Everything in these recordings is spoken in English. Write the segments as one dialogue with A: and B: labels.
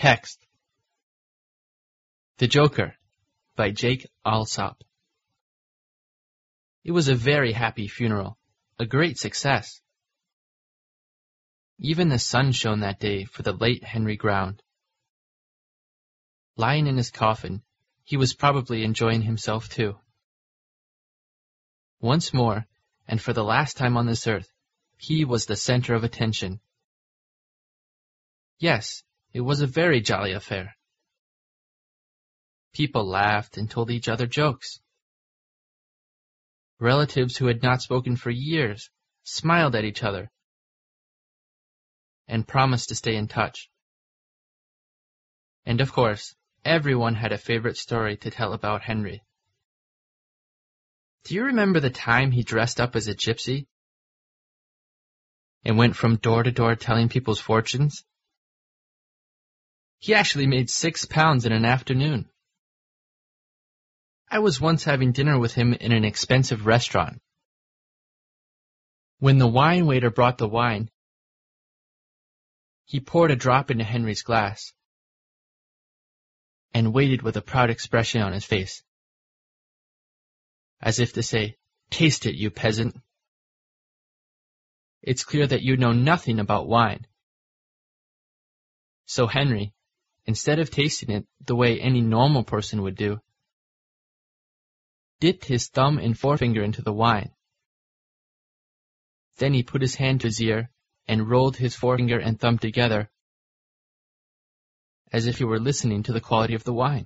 A: Text: The Joker by Jake Alsop. It was a very happy funeral, a great success. Even the sun shone that day for the late Henry Ground. Lying in his coffin, he was probably enjoying himself too. Once more, and for the last time on this earth, he was the center of attention. Yes, it was a very jolly affair. People laughed and told each other jokes. Relatives who had not spoken for years smiled at each other and promised to stay in touch. And of course, everyone had a favorite story to tell about Henry. Do you remember the time he dressed up as a gypsy and went from door to door telling people's fortunes? He actually made 6 pounds in an afternoon. I was once having dinner with him in an expensive restaurant. When the wine waiter brought the wine, he poured a drop into Henry's glass and waited with a proud expression on his face, as if to say, "Taste it, you peasant. It's clear that you know nothing about wine." So Henry, instead of tasting it the way any normal person would do, dipped his thumb and forefinger into the wine. Then he put his hand to his ear and rolled his forefinger and thumb together as if he were listening to the quality of the wine.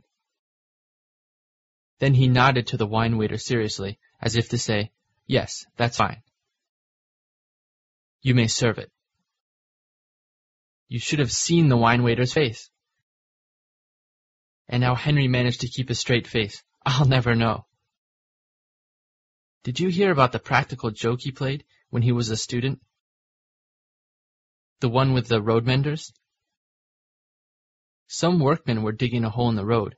A: Then he nodded to the wine waiter seriously, as if to say, "Yes, that's fine. You may serve it." You should have seen the wine waiter's face. And how Henry managed to keep a straight face, I'll never know. Did you hear about the practical joke he played when he was a student? The one with the road menders? Some workmen were digging a hole in the road.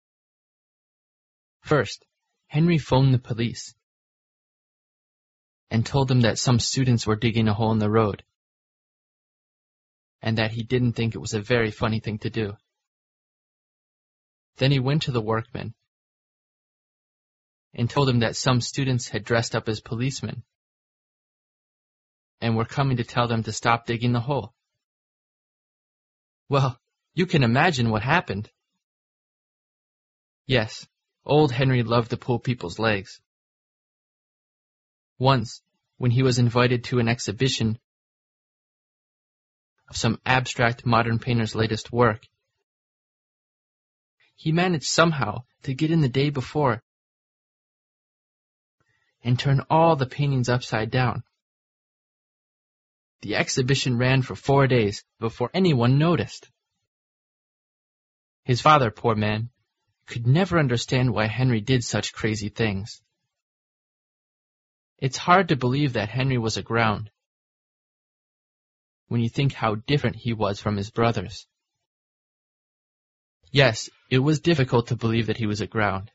A: First, Henry phoned the police and told them that some students were digging a hole in the road, and that he didn't think it was a very funny thing to do. Then he went to the workmen and told them that some students had dressed up as policemen and were coming to tell them to stop digging the hole. Well, you can imagine what happened. Yes, old Henry loved to pull people's legs. Once, when he was invited to an exhibition of some abstract modern painter's latest work, he managed somehow to get in the day before and turn all the paintings upside down. The exhibition ran for 4 days before anyone noticed. His father, poor man, could never understand why Henry did such crazy things. It's hard to believe that Henry was aground when you think how different he was from his brothers. Yes, it was difficult to believe that he was aground.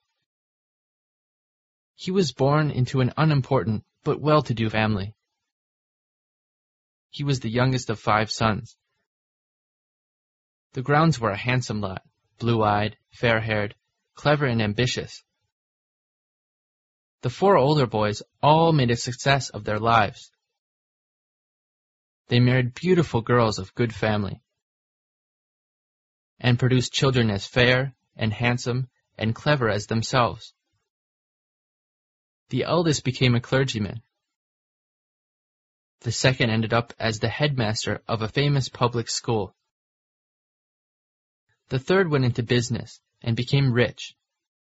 A: He was born into an unimportant but well-to-do family. He was the youngest of 5 sons. The Grounds were a handsome lot, blue-eyed, fair-haired, clever and ambitious. The 4 older boys all made a success of their lives. They married beautiful girls of good family and produced children as fair and handsome and clever as themselves. The eldest became a clergyman. The second ended up as the headmaster of a famous public school. The third went into business and became rich.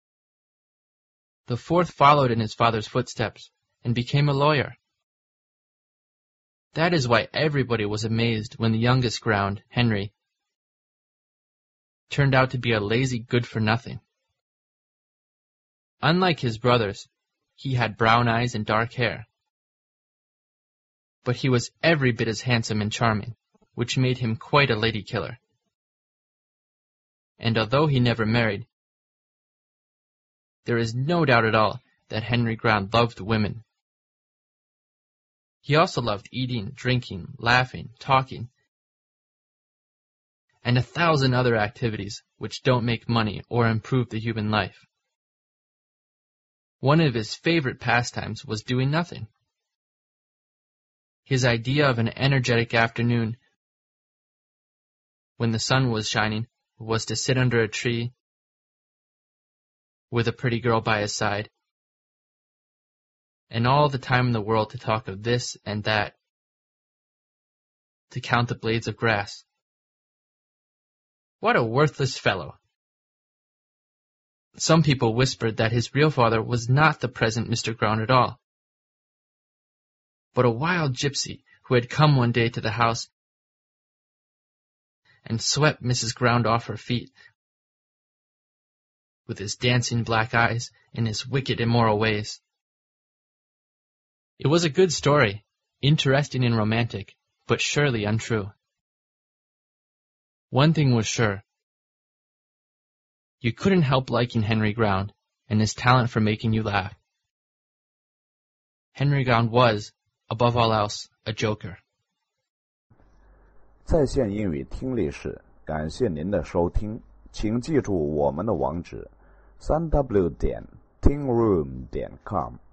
A: The fourth followed in his father's footsteps and became a lawyer. That is why everybody was amazed when the youngest Ground, Henry, turned out to be a lazy good-for-nothing. Unlike his brothers, he had brown eyes and dark hair. But he was every bit as handsome and charming, which made him quite a lady killer. And although he never married, there is no doubt at all that Henry Ground loved women. He also loved eating, drinking, laughing, talking, and 1,000 other activities which don't make money or improve the human life. One of his favorite pastimes was doing nothing. His idea of an energetic afternoon when the sun was shining was to sit under a tree with a pretty girl by his side, and all the time in the world to talk of this and that, to count the blades of grass. What a worthless fellow! Some people whispered that his real father was not the present Mr. Ground at all, but a wild gypsy who had come one day to the house and swept Mrs. Ground off her feet with his dancing black eyes and his wicked immoral ways. It was a good story, interesting and romantic, but surely untrue. One thing was sure. You couldn't help liking Henry Ground and his talent for making you laugh. Henry Ground was, above all else, a joker.
B: 在线英语听力室，感谢您的收听，请记住我们的网址：3w.tingroom.com。